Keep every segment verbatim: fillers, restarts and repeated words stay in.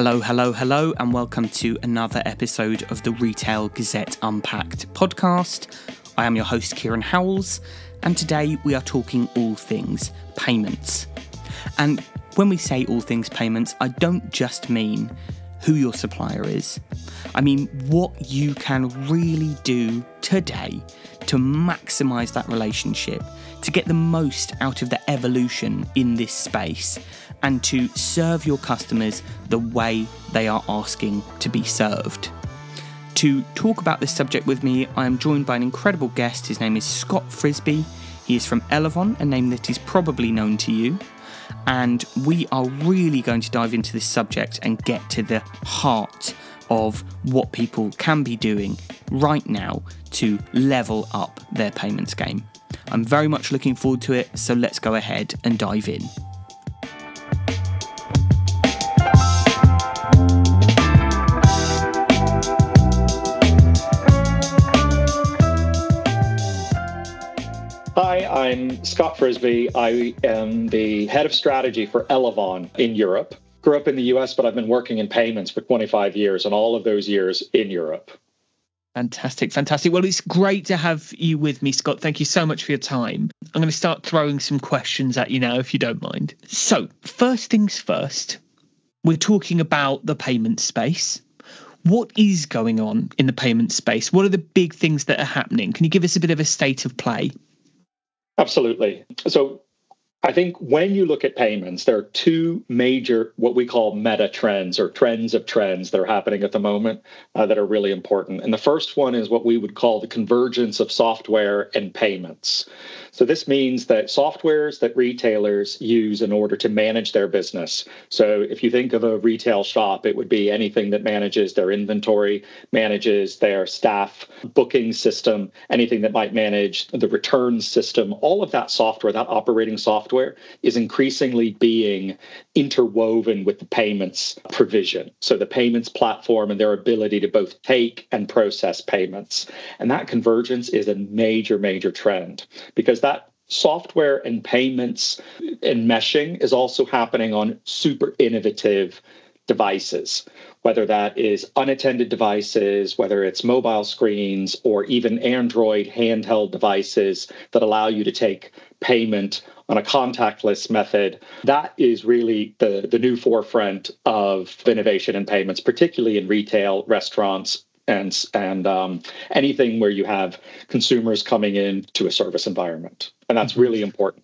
Hello, hello, hello, and welcome to another episode of the Retail Gazette Unpacked podcast. I am your host, Kieran Howells, and today we are talking all things payments. And when we say all things payments, I don't just mean who your supplier is. I mean what you can really do today to maximise that relationship, to get the most out of the evolution in this space, and to serve your customers the way they are asking to be served. To talk about this subject with me, I am joined by an incredible guest. His name is Scott Frisby. He is from Elevon, a name that is probably known to you. And we are really going to dive into this subject and get to the heart of what people can be doing right now to level up their payments game. I'm very much looking forward to it, so let's go ahead and dive in. Hi, I'm Scott Frisby. I am the head of strategy for Elevon in Europe. Grew up in the U S, but I've been working in payments for twenty-five years, and all of those years in Europe. Fantastic, fantastic. Well, it's great to have you with me, Scott. Thank you so much for your time. I'm going to start throwing some questions at you now, if you don't mind. So, first things first, we're talking about the payment space. What is going on in the payment space? What are the big things that are happening? Can you give us a bit of a state of play? Absolutely. So I think when you look at payments, there are two major, what we call meta trends or trends of trends that are happening at the moment uh, that are really important. And the first one is what we would call the convergence of software and payments. So this means that softwares that retailers use in order to manage their business. So if you think of a retail shop, it would be anything that manages their inventory, manages their staff booking system, anything that might manage the returns system. All of that software, that operating software, is increasingly being interwoven with the payments provision. So the payments platform and their ability to both take and process payments. And that convergence is a major, major trend, because that software and payments enmeshing is also happening on super innovative devices, whether that is unattended devices, whether it's mobile screens, or even Android handheld devices that allow you to take payment on a contactless method. That is really the, the new forefront of innovation in payments, particularly in retail, restaurants, and and um, anything where you have consumers coming in to a service environment. And that's really important.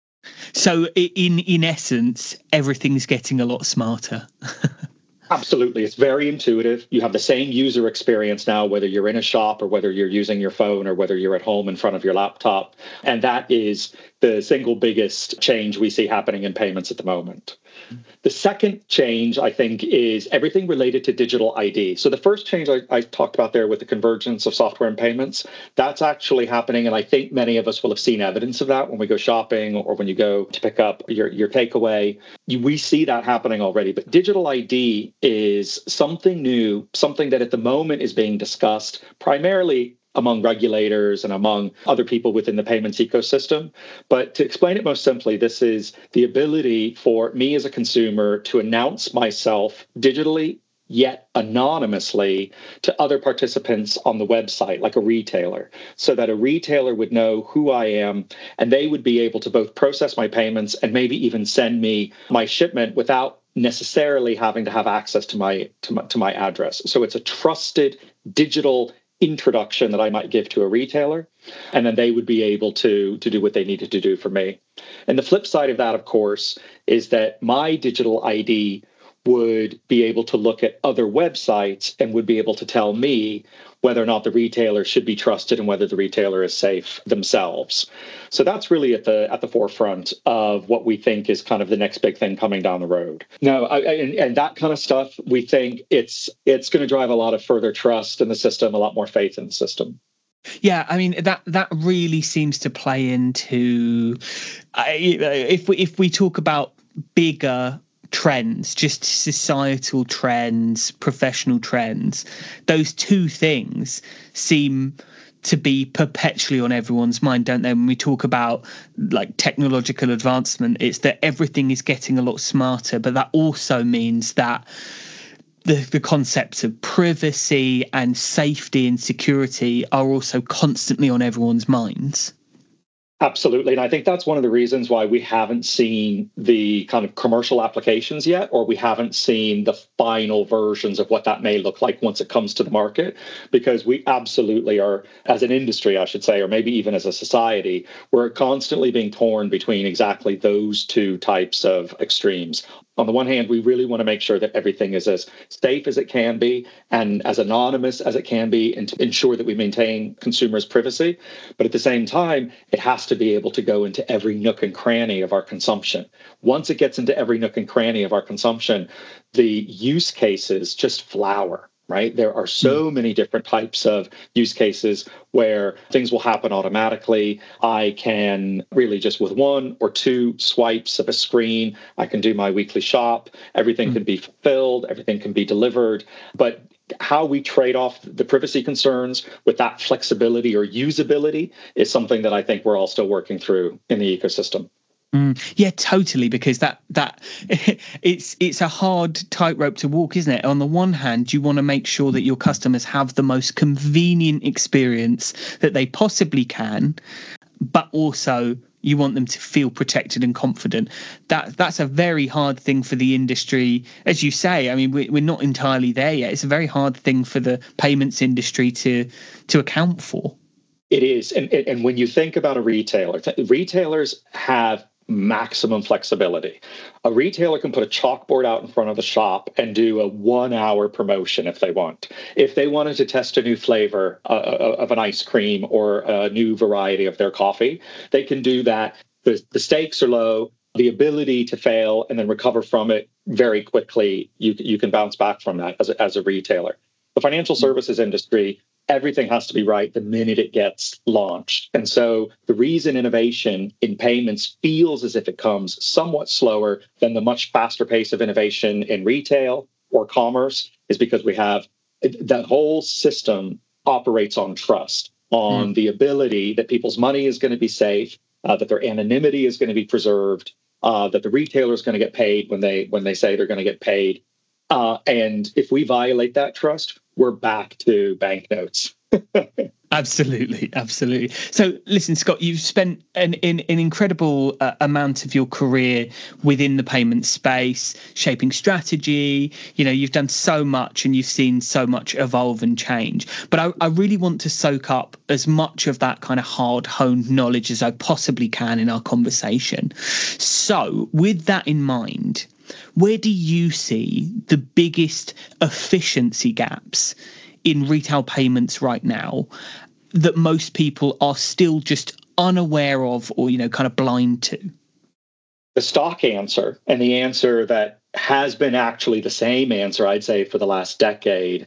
So in in essence, everything's getting a lot smarter. Absolutely. It's very intuitive. You have the same user experience now, whether you're in a shop or whether you're using your phone or whether you're at home in front of your laptop. And that is the single biggest change we see happening in payments at the moment. The second change, I think, is everything related to digital I D. So the first change I, I talked about there with the convergence of software and payments, that's actually happening. And I think many of us will have seen evidence of that when we go shopping or when you go to pick up your, your takeaway. You, we see that happening already. But digital I D is something new, something that at the moment is being discussed primarily among regulators and among other people within the payments ecosystem. But to explain it most simply, this is the ability for me as a consumer to announce myself digitally, yet anonymously, to other participants on the website, like a retailer, so that a retailer would know who I am, and they would be able to both process my payments and maybe even send me my shipment without necessarily having to have access to my to my, to my address. So it's a trusted digital introduction that I might give to a retailer, and then they would be able to, to do what they needed to do for me. And the flip side of that, of course, is that my digital I D would be able to look at other websites and would be able to tell me whether or not the retailer should be trusted and whether the retailer is safe themselves. So that's really at the at the forefront of what we think is kind of the next big thing coming down the road. Now, I, and, and that kind of stuff, we think it's it's going to drive a lot of further trust in the system, a lot more faith in the system. Yeah, I mean that that really seems to play into uh, if we if we talk about bigger trends, just societal trends, professional trends, those two things seem to be perpetually on everyone's mind, don't they? When we talk about like technological advancement, it's that everything is getting a lot smarter, but that also means that the, the concepts of privacy and safety and security are also constantly on everyone's minds. Absolutely. And I think that's one of the reasons why we haven't seen the kind of commercial applications yet, or we haven't seen the final versions of what that may look like once it comes to the market, because we absolutely are, as an industry, I should say, or maybe even as a society, we're constantly being torn between exactly those two types of extremes. On the one hand, we really want to make sure that everything is as safe as it can be and as anonymous as it can be, and to ensure that we maintain consumers' privacy. But at the same time, it has to be able to go into every nook and cranny of our consumption. Once it gets into every nook and cranny of our consumption, the use cases just flower. Right? There are so many different types of use cases where things will happen automatically. I can really just with one or two swipes of a screen, I can do my weekly shop. Everything mm. can be fulfilled. Everything can be delivered. But how we trade off the privacy concerns with that flexibility or usability is something that I think we're all still working through in the ecosystem. Mm, yeah, totally. Because that that it's it's a hard tightrope to walk, isn't it? On the one hand, you want to make sure that your customers have the most convenient experience that they possibly can, but also you want them to feel protected and confident. That that's a very hard thing for the industry, as you say. I mean, we, we're not entirely there yet. It's a very hard thing for the payments industry to to account for. It is, and and when you think about a retailer, retailers have maximum flexibility. A retailer can put a chalkboard out in front of the shop and do a one hour promotion if they want. If they wanted to test a new flavor uh, of an ice cream or a new variety of their coffee, they can do that. The, the stakes are low. The ability to fail and then recover from it very quickly, you, you can bounce back from that as a, as a retailer. The financial services industry, everything has to be right the minute it gets launched. And so the reason innovation in payments feels as if it comes somewhat slower than the much faster pace of innovation in retail or commerce is because we have that whole system operates on trust, on mm. the ability that people's money is going to be safe, uh, that their anonymity is going to be preserved, uh, that the retailer is going to get paid when they when they say they're going to get paid. Uh, and if we violate that trust, we're back to banknotes. Absolutely, absolutely. So listen, Scott, you've spent an, an, an incredible uh, amount of your career within the payment space, shaping strategy. You know, you've done so much and you've seen so much evolve and change. But I, I really want to soak up as much of that kind of hard-honed knowledge as I possibly can in our conversation. So with that in mind, where do you see the biggest efficiency gaps in retail payments right now that most people are still just unaware of or, you know, kind of blind to? The stock answer, and the answer that has been actually the same answer, I'd say, for the last decade,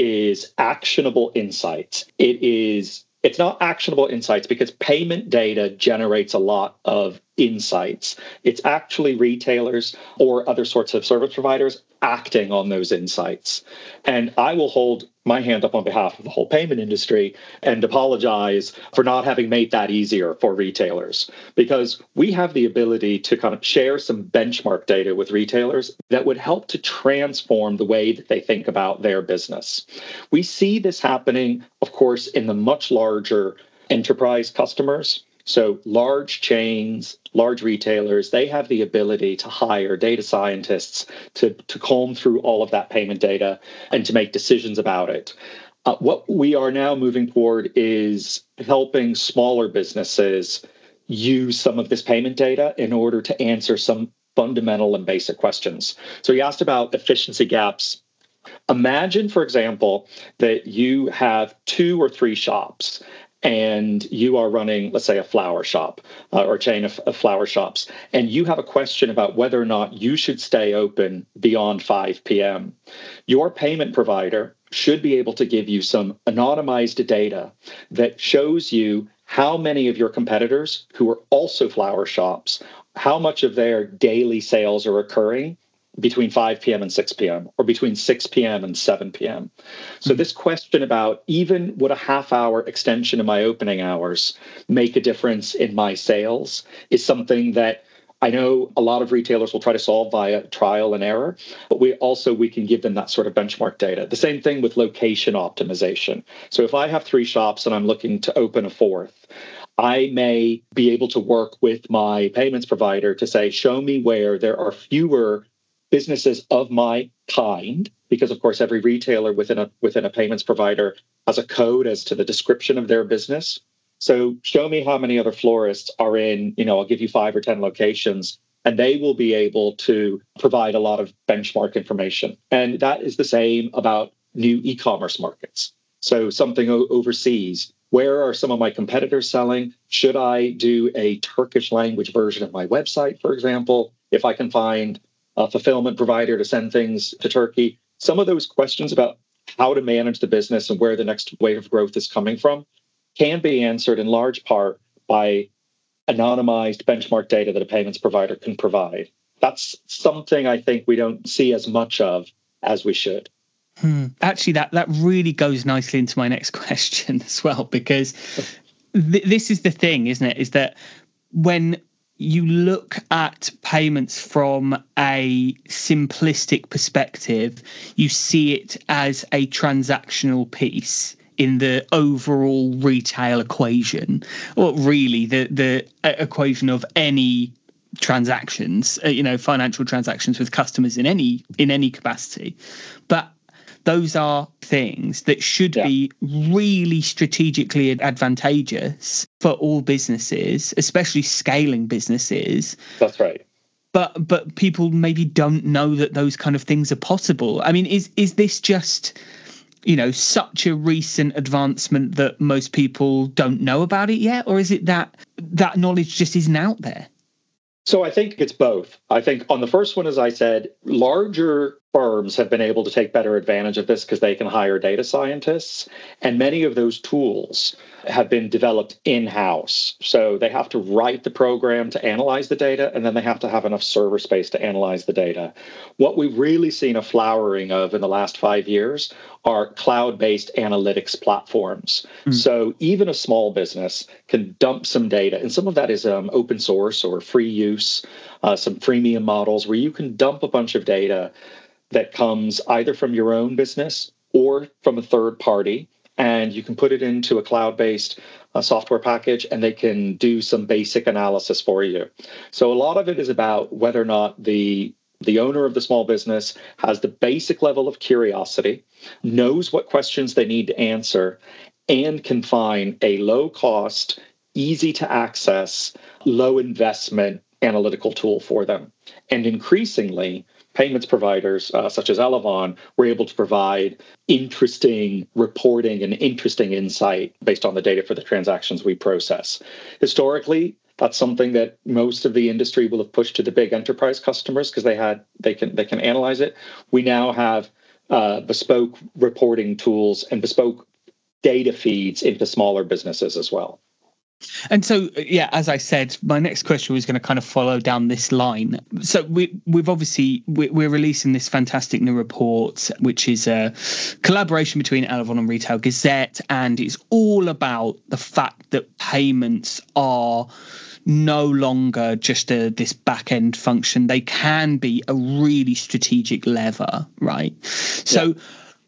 is actionable insights. It is It's not actionable insights because payment data generates a lot of insights. It's actually retailers or other sorts of service providers acting on those insights. And I will hold my hand up on behalf of the whole payment industry and apologize for not having made that easier for retailers, because we have the ability to kind of share some benchmark data with retailers that would help to transform the way that they think about their business. We see this happening, of course, in the much larger enterprise customers. So large chains, large retailers, they have the ability to hire data scientists to, to comb through all of that payment data and to make decisions about it. Uh, what we are now moving toward is helping smaller businesses use some of this payment data in order to answer some fundamental and basic questions. So you asked about efficiency gaps. Imagine, for example, that you have two or three shops and you are running, let's say, a flower shop uh, or a chain of, of flower shops, and you have a question about whether or not you should stay open beyond five p.m. Your payment provider should be able to give you some anonymized data that shows you how many of your competitors who are also flower shops, how much of their daily sales are occurring between five p.m. and six p.m. or between six p.m. and seven p.m. So this question about even would a half hour extension in my opening hours make a difference in my sales is something that I know a lot of retailers will try to solve via trial and error, but we also we can give them that sort of benchmark data. The same thing with location optimization. So if I have three shops and I'm looking to open a fourth, I may be able to work with my payments provider to say, show me where there are fewer businesses of my kind, because of course every retailer within a within a payments provider has a code as to the description of their business. So show me how many other florists are in, you know, I'll give you five or ten locations, and they will be able to provide a lot of benchmark information. And that is the same about new e-commerce markets. So something o- overseas, where are some of my competitors selling? Should I do a Turkish language version of my website, for example, if I can find a fulfillment provider to send things to Turkey? Some of those questions about how to manage the business and where the next wave of growth is coming from can be answered in large part by anonymized benchmark data that a payments provider can provide. That's something I think we don't see as much of as we should. Hmm. Actually, that, that really goes nicely into my next question as well, because th- this is the thing, isn't it? Is that when you look at payments from a simplistic perspective, you see it as a transactional piece in the overall retail equation, or really the the equation of any transactions, you know, financial transactions with customers in any in any capacity. But those are things that should yeah. be really strategically advantageous for all businesses, especially scaling businesses. That's right. But but people maybe don't know that those kind of things are possible. I mean, is is this just, you know, such a recent advancement that most people don't know about it yet? Or is it that that knowledge just isn't out there? So I think it's both. I think on the first one, as I said, larger firms have been able to take better advantage of this because they can hire data scientists. And many of those tools have been developed in-house. So they have to write the program to analyze the data, and then they have to have enough server space to analyze the data. What we've really seen a flowering of in the last five years are cloud-based analytics platforms. Mm. So even a small business can dump some data, and some of that is um, open source or free use, uh, some freemium models where you can dump a bunch of data that comes either from your own business or from a third party, and you can put it into a cloud-based uh, software package, and they can do some basic analysis for you. So a lot of it is about whether or not the the owner of the small business has the basic level of curiosity, knows what questions they need to answer, and can find a low-cost, easy-to-access, low-investment analytical tool for them. And increasingly, payments providers uh, such as Elavon were able to provide interesting reporting and interesting insight based on the data for the transactions we process. Historically, that's something that most of the industry will have pushed to the big enterprise customers because they had they can they can analyze it. We now have uh, bespoke reporting tools and bespoke data feeds into smaller businesses as well. And so, yeah, as I said, my next question was going to kind of follow down this line. So we, we've obviously, we're releasing this fantastic new report, which is a collaboration between Elavon and Retail Gazette, and it's all about the fact that payments are no longer just a, this back-end function. They can be a really strategic lever, right? So yeah.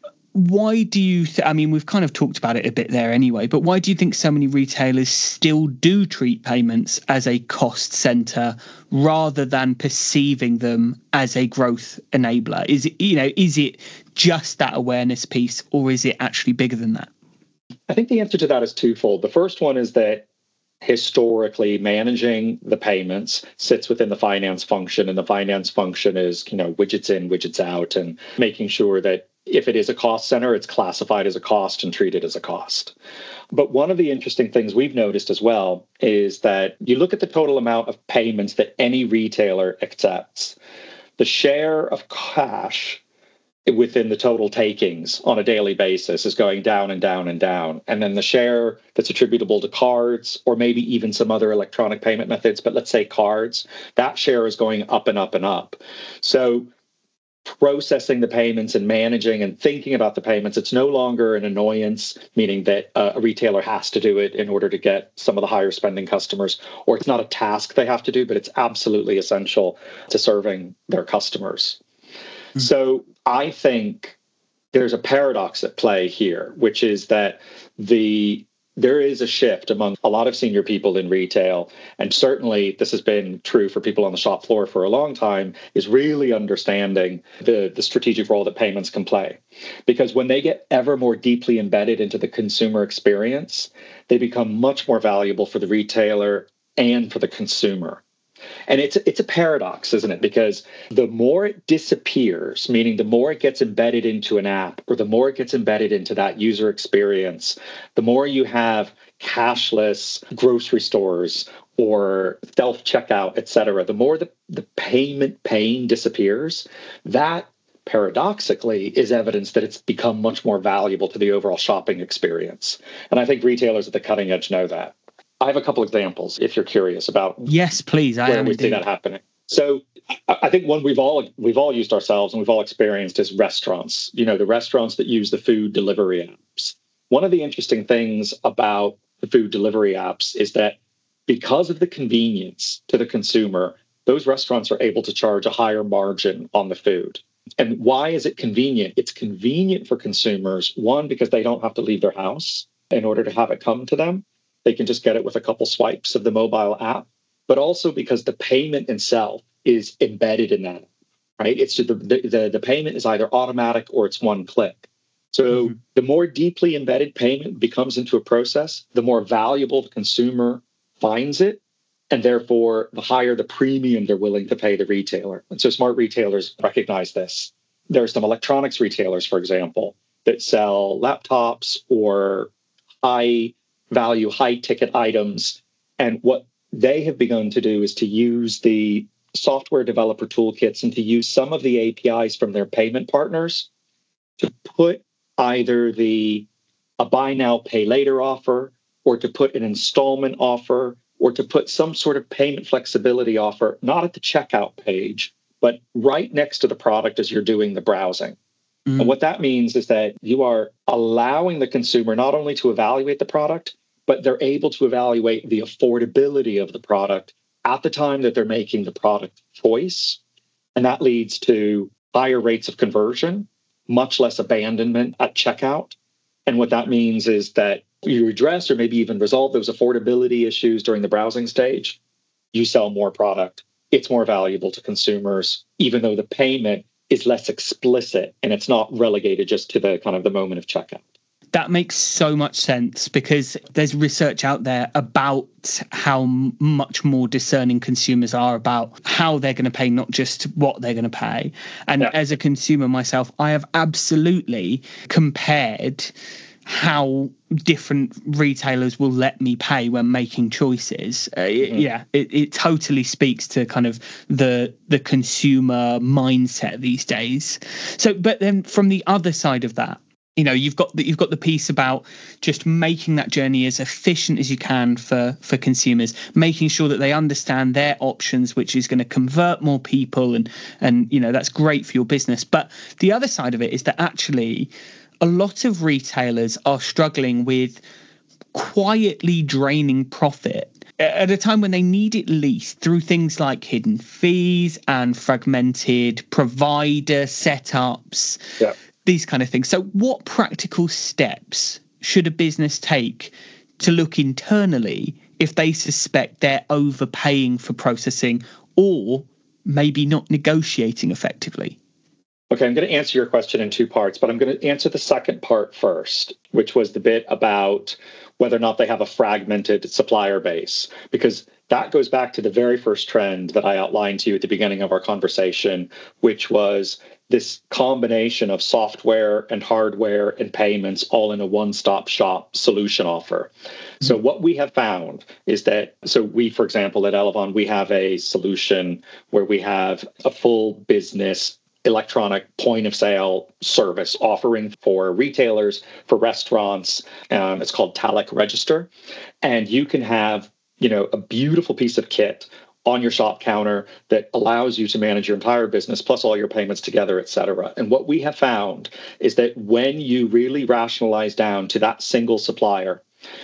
Why do you, th- I mean, we've kind of talked about it a bit there anyway, but why do you think so many retailers still do treat payments as a cost center rather than perceiving them as a growth enabler? Is it, you know, is it just that awareness piece, or is it actually bigger than that? I think the answer to that is twofold. The first one is that historically managing the payments sits within the finance function, and the finance function is, you know, widgets in, widgets out, and making sure that if it is a cost center, it's classified as a cost and treated as a cost. But one of the interesting things we've noticed as well is that you look at the total amount of payments that any retailer accepts, the share of cash within the total takings on a daily basis is going down and down and down. And then the share that's attributable to cards, or maybe even some other electronic payment methods, but let's say cards, that share is going up and up and up. So processing the payments and managing and thinking about the payments. It's no longer an annoyance, meaning that uh, a retailer has to do it in order to get some of the higher spending customers, or it's not a task they have to do, but it's absolutely essential to serving their customers. Mm-hmm. So I think there's a paradox at play here, which is that the there is a shift among a lot of senior people in retail, and certainly this has been true for people on the shop floor for a long time, is really understanding the, the strategic role that payments can play. Because when they get ever more deeply embedded into the consumer experience, they become much more valuable for the retailer and for the consumer. And it's it's a paradox, isn't it? Because the more it disappears, meaning the more it gets embedded into an app, or the more it gets embedded into that user experience, the more you have cashless grocery stores or self-checkout, et cetera, the more the, the payment pain disappears, that paradoxically is evidence that it's become much more valuable to the overall shopping experience. And I think retailers at the cutting edge know that. I have a couple examples if you're curious about yes, please. I where am we indeed. see that happening. So I think one we've all we've all used ourselves and we've all experienced is restaurants. You know, the restaurants that use the food delivery apps. One of the interesting things about the food delivery apps is that because of the convenience to the consumer, those restaurants are able to charge a higher margin on the food. And why is it convenient? It's convenient for consumers, one, because they don't have to leave their house in order to have it come to them. They can just get it with a couple swipes of the mobile app, but also because the payment itself is embedded in that, right? It's the, the, the payment is either automatic or it's one click. So mm-hmm. the more deeply embedded payment becomes into a process, the more valuable the consumer finds it, and therefore the higher the premium they're willing to pay the retailer. And so smart retailers recognize this. There are some electronics retailers, for example, that sell laptops or high value, high ticket items. And what they have begun to do is to use the software developer toolkits and to use some of the A P Is from their payment partners to put either the a buy now, pay later offer, or to put an installment offer, or to put some sort of payment flexibility offer, not at the checkout page, but right next to the product as you're doing the browsing. Mm. And what that means is that you are allowing the consumer not only to evaluate the product, but they're able to evaluate the affordability of the product at the time that they're making the product choice. And that leads to higher rates of conversion, much less abandonment at checkout. And what that means is that you address or maybe even resolve those affordability issues during the browsing stage. You sell more product. It's more valuable to consumers, even though the payment is less explicit and it's not relegated just to the kind of the moment of checkout. That makes so much sense because there's research out there about how much more discerning consumers are about how they're going to pay, not just what they're going to pay. And yeah. as a consumer myself, I have absolutely compared how different retailers will let me pay when making choices. Uh, mm-hmm. Yeah, it, it totally speaks to kind of the the consumer mindset these days. So, but then from the other side of that, you know, you've got the, you've got the piece about just making that journey as efficient as you can for, for consumers, making sure that they understand their options, which is going to convert more people. And, and, you know, that's great for your business. But the other side of it is that actually a lot of retailers are struggling with quietly draining profit at a time when they need it least through things like hidden fees and fragmented provider setups. Yeah. These kind of things. So what practical steps should a business take to look internally if they suspect they're overpaying for processing or maybe not negotiating effectively? Okay, I'm going to answer your question in two parts, but I'm going to answer the second part first, which was the bit about whether or not they have a fragmented supplier base, because that goes back to the very first trend that I outlined to you at the beginning of our conversation, which was this combination of software and hardware and payments all in a one-stop shop solution offer. Mm-hmm. So what we have found is that, so we, for example, at Elavon, we have a solution where we have a full business electronic point of sale service offering for retailers, for restaurants. Um, it's called Talek Register. And you can have, you know, a beautiful piece of kit on your shop counter that allows you to manage your entire business plus all your payments together, et cetera. And what we have found is that when you really rationalize down to that single supplier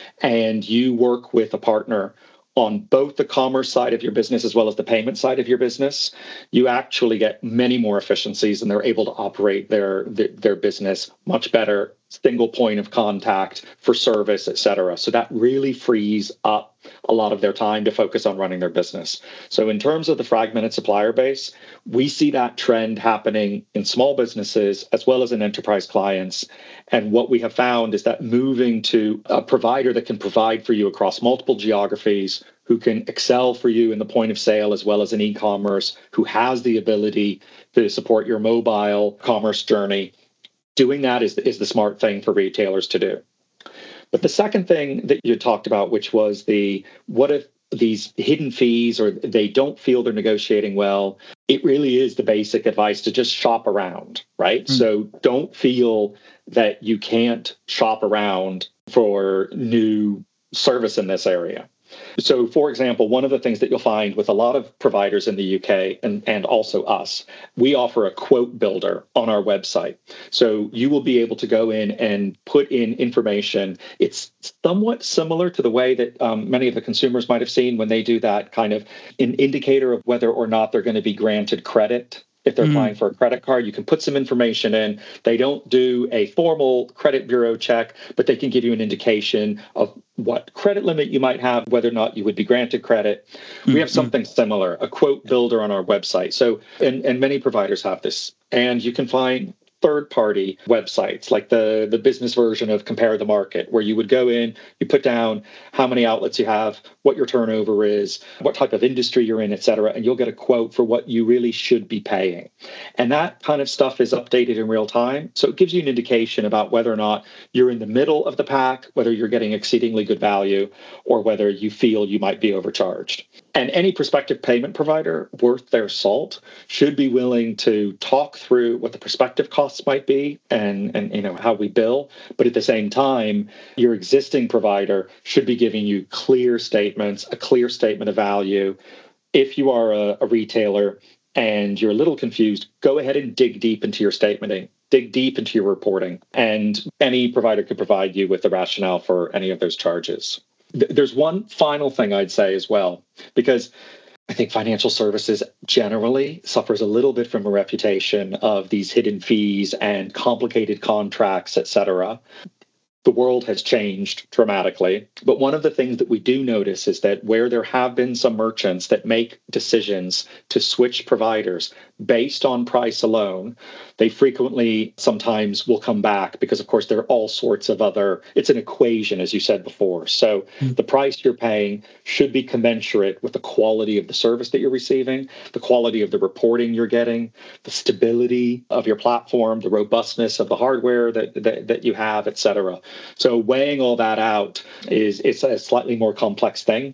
and you work with a partner on both the commerce side of your business as well as the payment side of your business, you actually get many more efficiencies and they're able to operate their, their, their business much better, single point of contact for service, et cetera. So that really frees up a lot of their time to focus on running their business. So in terms of the fragmented supplier base, we see that trend happening in small businesses as well as in enterprise clients. And what we have found is that moving to a provider that can provide for you across multiple geographies, who can excel for you in the point of sale as well as in e-commerce, who has the ability to support your mobile commerce journey, doing that is, is the smart thing for retailers to do. But the second thing that you talked about, which was the what if these hidden fees or they don't feel they're negotiating well, it really is the basic advice to just shop around, right? Mm. So don't feel that you can't shop around for new service in this area. So, for example, one of the things that you'll find with a lot of providers in the U K and, and also us, we offer a quote builder on our website. So you will be able to go in and put in information. It's somewhat similar to the way that um, many of the consumers might have seen when they do that kind of an indicator of whether or not they're going to be granted credit. If they're mm. applying for a credit card, you can put some information in. They don't do a formal credit bureau check, but they can give you an indication of what credit limit you might have, whether or not you would be granted credit. Mm-hmm. We have something similar, a quote builder on our website. So, and, and many providers have this. And you can find third-party websites like the, the business version of Compare the Market, where you would go in, you put down how many outlets you have, what your turnover is, what type of industry you're in, et cetera, and you'll get a quote for what you really should be paying. And that kind of stuff is updated in real time. So it gives you an indication about whether or not you're in the middle of the pack, whether you're getting exceedingly good value, or whether you feel you might be overcharged. And any prospective payment provider worth their salt should be willing to talk through what the prospective costs might be and, and you know how we bill. But at the same time, your existing provider should be giving you clear statements, a clear statement of value. If you are a, a retailer and you're a little confused, go ahead and dig deep into your statementing. Dig deep into your reporting. And any provider could provide you with the rationale for any of those charges. There's one final thing I'd say as well, because I think financial services generally suffers a little bit from a reputation of these hidden fees and complicated contracts, et cetera. The world has changed dramatically. But one of the things that we do notice is that where there have been some merchants that make decisions to switch providers based on price alone, they frequently sometimes will come back because, of course, there are all sorts of other, it's an equation, as you said before. So mm. the price you're paying should be commensurate with the quality of the service that you're receiving, the quality of the reporting you're getting, the stability of your platform, the robustness of the hardware that, that, that you have, et cetera. So weighing all that out is it's a slightly more complex thing.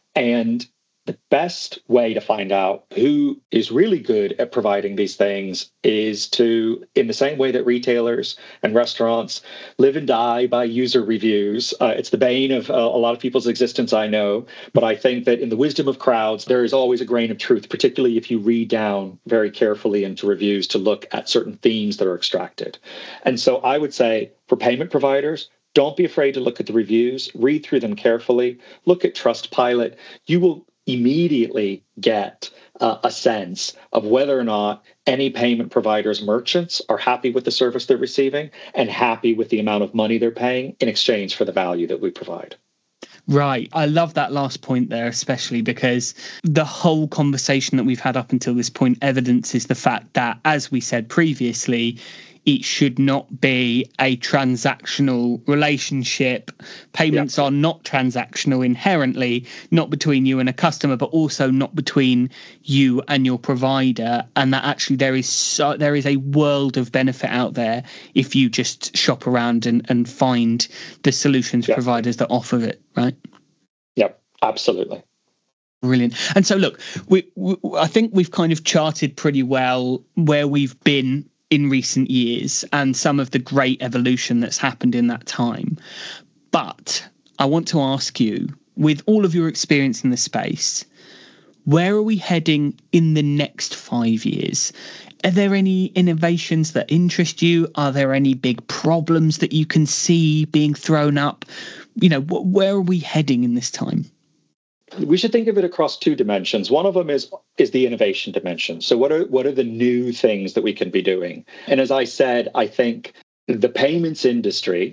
And the best way to find out who is really good at providing these things is to, in the same way that retailers and restaurants live and die by user reviews. Uh, it's the bane of uh, a lot of people's existence, I know. But I think that in the wisdom of crowds, there is always a grain of truth, particularly if you read down very carefully into reviews to look at certain themes that are extracted. And so I would say for payment providers, don't be afraid to look at the reviews, read through them carefully, look at Trustpilot. You will immediately get uh, a sense of whether or not any payment provider's merchants are happy with the service they're receiving and happy with the amount of money they're paying in exchange for the value that we provide. Right. I love that last point there, especially because the whole conversation that we've had up until this point evidences the fact that, as we said previously, it should not be a transactional relationship. Payments yeah. are not transactional inherently, not between you and a customer, but also not between you and your provider. And that actually there is so, there is a world of benefit out there if you just shop around and, and find the solutions yeah. providers that offer it, right? Yep, absolutely. Brilliant. And so, look, we, we I think we've kind of charted pretty well where we've been in recent years and some of the great evolution that's happened in that time. But I want to ask you, with all of your experience in the space, where are we heading in the next five years? Are there any innovations that interest you? Are there any big problems that you can see being thrown up? You know, wh- where are we heading in this time? We should think of it across two dimensions. One of them is is the innovation dimension. So what are what are the new things that we can be doing? And as I said, I think the payments industry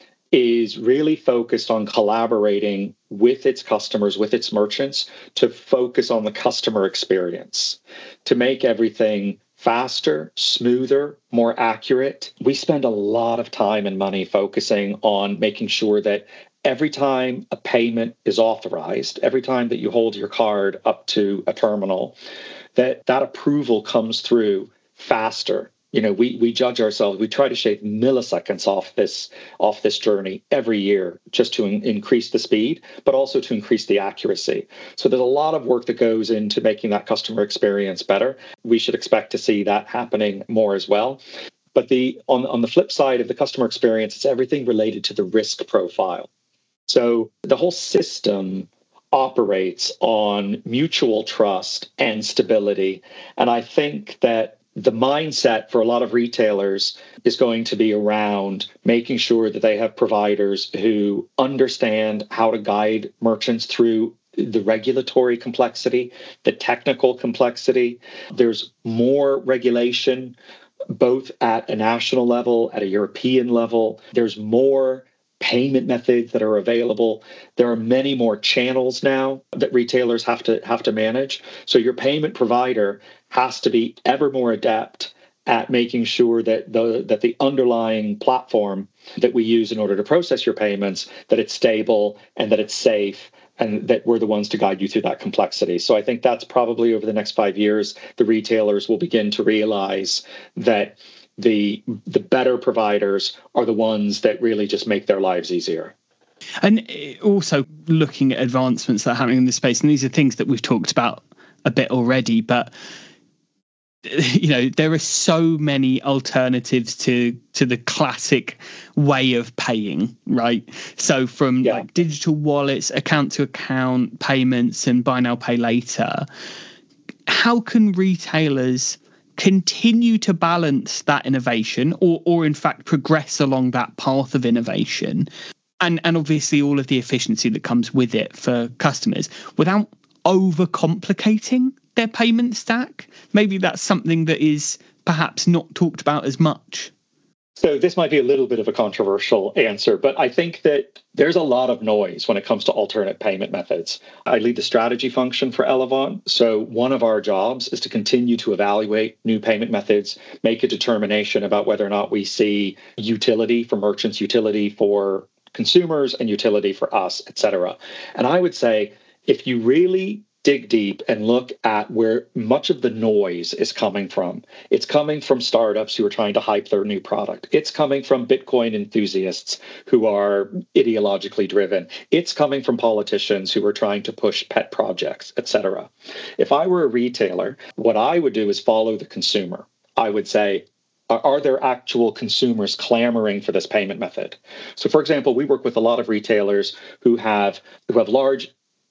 is really focused on collaborating with its customers, with its merchants, to focus on the customer experience, to make everything faster, smoother, more accurate. We spend a lot of time and money focusing on making sure that every time a payment is authorized, every time that you hold your card up to a terminal, that that approval comes through faster. You know, we we judge ourselves. We try to shave milliseconds off this off this journey every year, just to in, increase the speed, but also to increase the accuracy. So there's a lot of work that goes into making that customer experience better. We should expect to see that happening more as well. But the on on the flip side of the customer experience, it's everything related to the risk profile. So the whole system operates on mutual trust and stability, and I think that the mindset for a lot of retailers is going to be around making sure that they have providers who understand how to guide merchants through the regulatory complexity, the technical complexity. There's more regulation, both at a national level, at a European level. There's more payment methods that are available. There are many more channels now that retailers have to have to manage. So your payment provider has to be ever more adept at making sure that the that the underlying platform that we use in order to process your payments, that it's stable and that it's safe, and that we're the ones to guide you through that complexity. So I think that's probably over the next five years, the retailers will begin to realize that the the better providers are the ones that really just make their lives easier. And also looking at advancements that are happening in this space, and these are things that we've talked about a bit already, but you know, there are so many alternatives to to the classic way of paying, right? So from yeah. like digital wallets, account to account payments, and buy now, pay later. How can retailers continue to balance that innovation, or or in fact progress along that path of innovation, and and obviously all of the efficiency that comes with it for customers, without overcomplicating their payment stack? Maybe that's something that is perhaps not talked about as much. So this might be a little bit of a controversial answer, but I think that there's a lot of noise when it comes to alternate payment methods. I lead the strategy function for Elavon. So one of our jobs is to continue to evaluate new payment methods, make a determination about whether or not we see utility for merchants, utility for consumers, and utility for us, et cetera. And I would say if you really dig deep and look at where much of the noise is coming from. It's coming from startups who are trying to hype their new product. It's coming from Bitcoin enthusiasts who are ideologically driven. It's coming from politicians who are trying to push pet projects, et cetera. If I were a retailer, what I would do is follow the consumer. I would say, are there actual consumers clamoring for this payment method? So, for example, we work with a lot of retailers who have who have large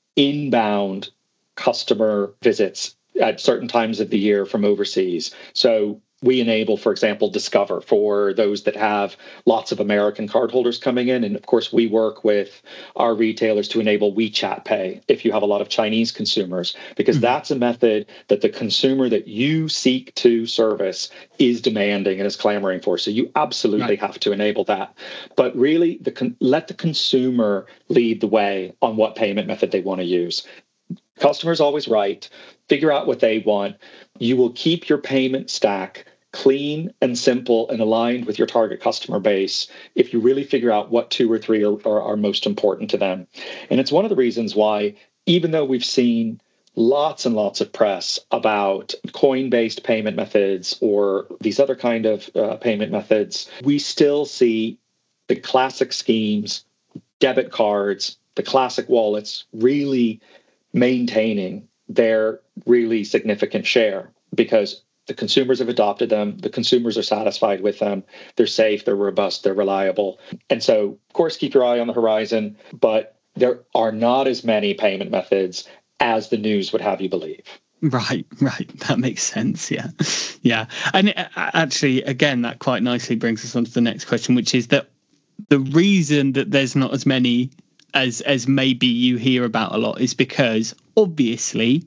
inbound customer visits at certain times of the year from overseas. So we enable, for example, Discover for those that have lots of American cardholders coming in. And of course, we work with our retailers to enable WeChat Pay if you have a lot of Chinese consumers, because mm-hmm. that's a method that the consumer that you seek to service is demanding and is clamoring for. So you absolutely right. have to enable that. But really, the con- let the consumer lead the way on what payment method they want to use. Customer's always right. Figure out what they want. You will keep your payment stack clean and simple and aligned with your target customer base if you really figure out what two or three are, are, are most important to them. And it's one of the reasons why, even though we've seen lots and lots of press about coin-based payment methods or these other kind of uh, payment methods, we still see the classic schemes, debit cards, the classic wallets really maintaining their really significant share because the consumers have adopted them. The consumers are satisfied with them. They're safe, they're robust, they're reliable. And so, of course, keep your eye on the horizon, but there are not as many payment methods as the news would have you believe. Right, right. That makes sense. Yeah. Yeah. And it, actually, again, that quite nicely brings us on to the next question, which is that the reason that there's not as many as as maybe you hear about a lot is because obviously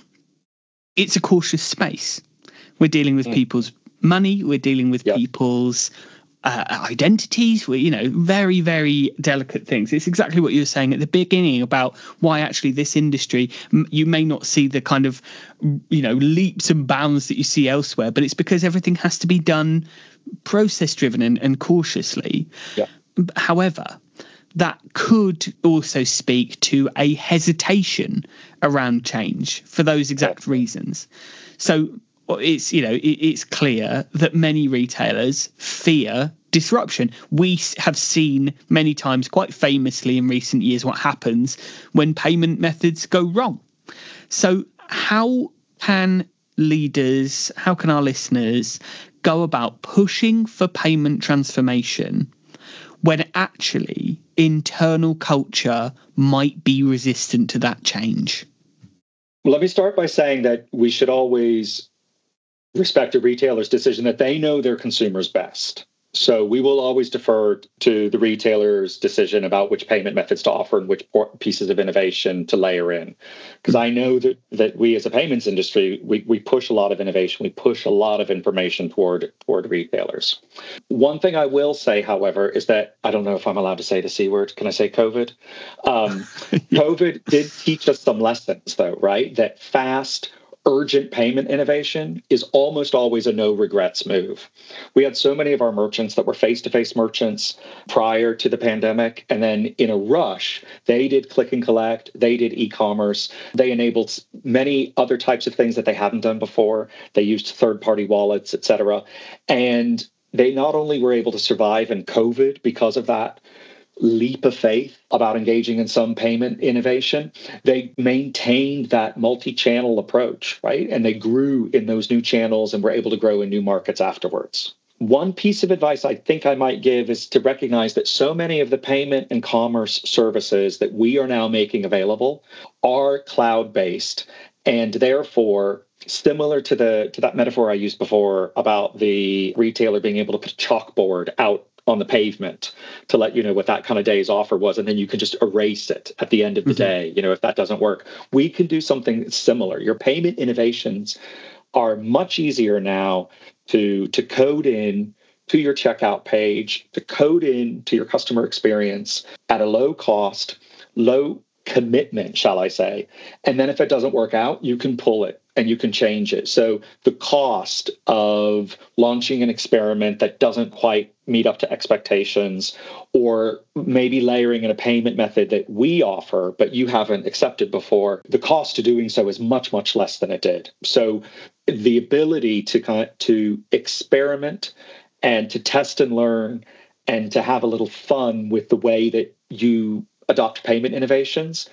it's a cautious space. We're dealing with mm. people's money. We're dealing with yep. people's uh, identities. We're, you know, very, very delicate things. It's exactly what you were saying at the beginning about why actually this industry, you may not see the kind of, you know, leaps and bounds that you see elsewhere, but it's because everything has to be done process driven and, and cautiously. Yeah. However, that could also speak to a hesitation around change for those exact reasons. So it's, you know, it, it's clear that many retailers fear disruption. We have seen many times, quite famously in recent years, what happens when payment methods go wrong. So how can leaders, how can our listeners go about pushing for payment transformation when actually internal culture might be resistant to that change? Well, let me start by saying that we should always respect a retailer's decision that they know their consumers best. So we will always defer to the retailer's decision about which payment methods to offer and which pieces of innovation to layer in. Because I know that that we as a payments industry, we, we push a lot of innovation. We push a lot of information toward, toward retailers. One thing I will say, however, is that I don't know if I'm allowed to say the C word. Can I say COVID? Um, yeah. COVID did teach us some lessons, though, right? That fast, urgent payment innovation is almost always a no regrets move. We had so many of our merchants that were face-to-face merchants prior to the pandemic. And then in a rush, they did click and collect, they did e-commerce, they enabled many other types of things that they hadn't done before. They used third-party wallets, et cetera. And they not only were able to survive in COVID because of that leap of faith about engaging in some payment innovation, they maintained that multi-channel approach, right? And they grew in those new channels and were able to grow in new markets afterwards. One piece of advice I think I might give is to recognize that so many of the payment and commerce services that we are now making available are cloud-based, and therefore similar to the to that metaphor I used before about the retailer being able to put a chalkboard out on the pavement to let you know what that kind of day's offer was, and then you can just erase it at the end of the mm-hmm. day, you know, if that doesn't work. We can do something similar. Your payment innovations are much easier now to, to code in to your checkout page, to code in to your customer experience at a low cost, low commitment, shall I say. And then if it doesn't work out, you can pull it and you can change it. So the cost of launching an experiment that doesn't quite meet up to expectations, or maybe layering in a payment method that we offer, but you haven't accepted before, the cost to doing so is much, much less than it did. So the ability to kind of, to experiment and to test and learn and to have a little fun with the way that you adopt payment innovations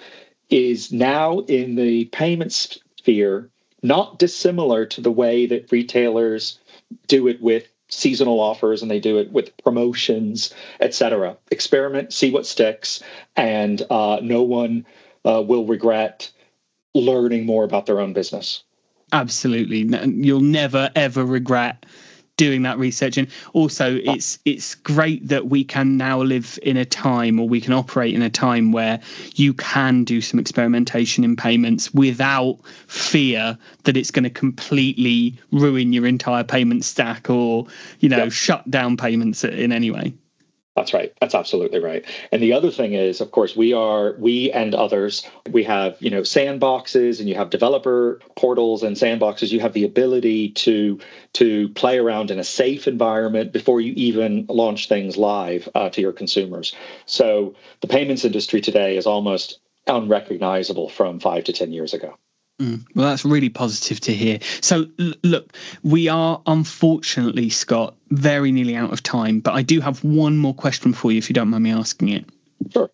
is now in the payment sphere not dissimilar to the way that retailers do it with seasonal offers and they do it with promotions, et cetera. Experiment, see what sticks, and uh, no one uh, will regret learning more about their own business. Absolutely. You'll never, ever regret doing that research. And also it's it's great that we can now live in a time, or we can operate in a time where you can do some experimentation in payments without fear that it's going to completely ruin your entire payment stack, or, you know, yep. shut down payments in any way. That's right. That's absolutely right. And the other thing is, of course, we are, we and others, we have, you know, sandboxes, and you have developer portals and sandboxes. You have the ability to, to play around in a safe environment before you even launch things live uh, to your consumers. So the payments industry today is almost unrecognizable from five to ten years ago. Mm, well, that's really positive to hear. So, l- look, we are unfortunately, Scott, very nearly out of time, but I do have one more question for you, if you don't mind me asking it. Sure.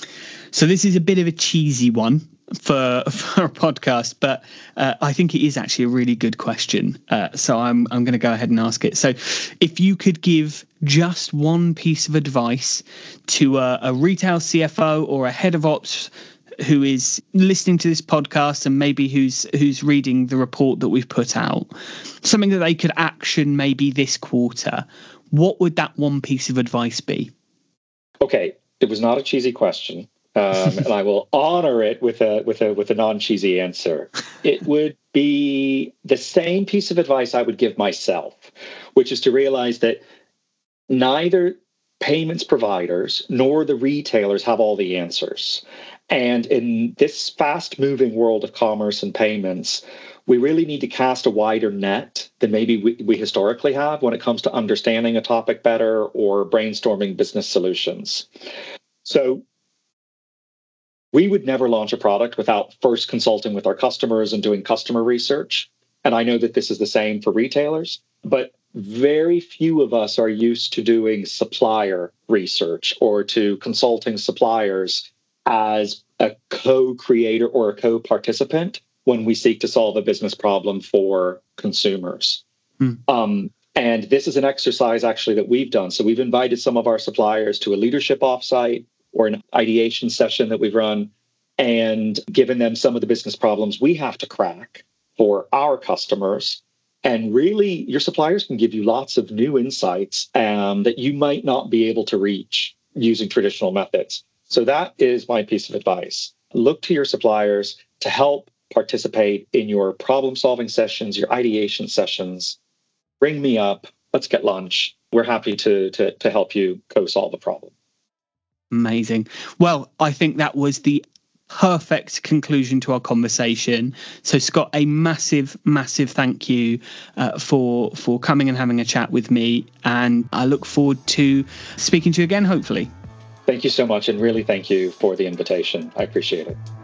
So this is a bit of a cheesy one for for a podcast, but uh, I think it is actually a really good question. Uh, so I'm I'm going to go ahead and ask it. So, if you could give just one piece of advice to a, a retail C F O or a head of ops who is listening to this podcast and maybe who's who's reading the report that we've put out, something that they could action maybe this quarter, what would that one piece of advice be? Okay, it was not a cheesy question, um, and I will honor it with a with a with a non-cheesy answer. It would be the same piece of advice I would give myself, which is to realize that neither payments providers nor the retailers have all the answers. And in this fast-moving world of commerce and payments, we really need to cast a wider net than maybe we, we historically have when it comes to understanding a topic better or brainstorming business solutions. So we would never launch a product without first consulting with our customers and doing customer research. And I know that this is the same for retailers, but very few of us are used to doing supplier research or to consulting suppliers as a co-creator or a co-participant when we seek to solve a business problem for consumers. Hmm. Um, and this is an exercise actually that we've done. So we've invited some of our suppliers to a leadership offsite or an ideation session that we've run and given them some of the business problems we have to crack for our customers. And really, your suppliers can give you lots of new insights um, that you might not be able to reach using traditional methods. So that is my piece of advice. Look to your suppliers to help participate in your problem-solving sessions, your ideation sessions. Ring me up. Let's get lunch. We're happy to, to, to help you co-solve a problem. Amazing. Well, I think that was the perfect conclusion to our conversation. So Scott, a massive, massive thank you uh, for for coming and having a chat with me. And I look forward to speaking to you again, hopefully. Thank you so much. And really thank you for the invitation. I appreciate it.